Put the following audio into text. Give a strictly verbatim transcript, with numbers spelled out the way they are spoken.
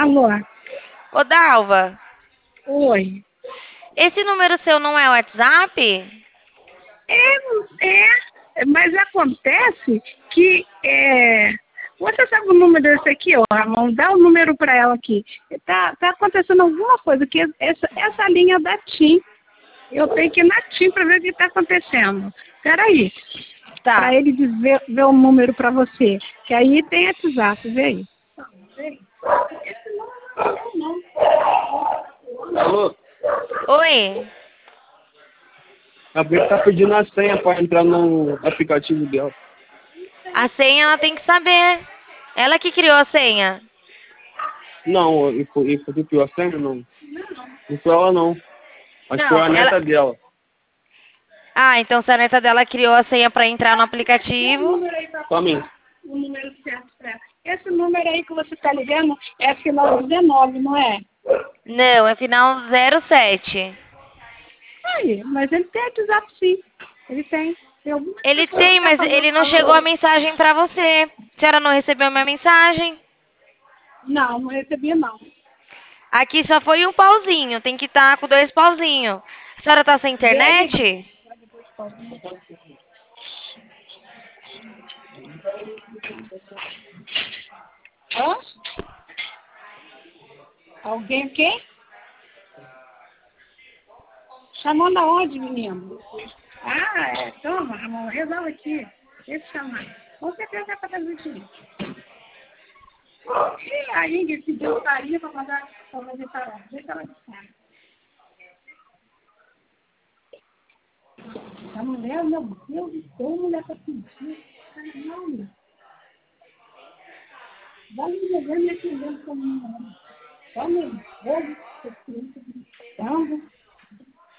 Alô? Ô, Dalva, Oi. esse número seu não é o WhatsApp? É, é, mas acontece que é, você sabe o número desse aqui, ó, Ramon? Dá o número para ela aqui. Tá, tá acontecendo alguma coisa, que essa, essa linha da TIM, eu tenho que ir na TIM para ver o que está acontecendo. Peraí, para Tá. ele dizer, ver o número para você, que aí tem WhatsApp, vê aí. Alô? Oi. A Bia tá pedindo a senha pra entrar no aplicativo dela. A senha ela tem que saber. Ela que criou a senha. Não, e foi, e foi tu criou a senha? Não. Não foi ela, não. Acho que foi Não, a ela. neta dela. Ah, então se a neta dela criou a senha pra entrar no aplicativo. Só mim. O número certo para ela. Esse número aí que você está ligando é final dezenove, não é? Não, é final zero sete. Aí, mas ele tem WhatsApp sim. Ele tem. Tem algumas Ele pessoas que tem, estão mas fazendo ele não chegou a favor. mensagem pra você. A senhora não recebeu a minha mensagem? Não, não recebi não. Aqui só foi um pauzinho. Tem que estar com dois pauzinhos. A senhora tá sem Vê aí. internet? Hã? Alguém o quê? Chamando aonde, menino? Ah, é. Toma, Ramon, resolve aqui. Deixa eu chamar. Com certeza vai fazer isso. E a Ingrid pediu farinha para mandar para fazer farofa. Deixa ela buscar. A mulher, meu Deus do céu, mulher para pedir. Caramba. Vai me levando e atendendo como mulher. Vamos, vamos,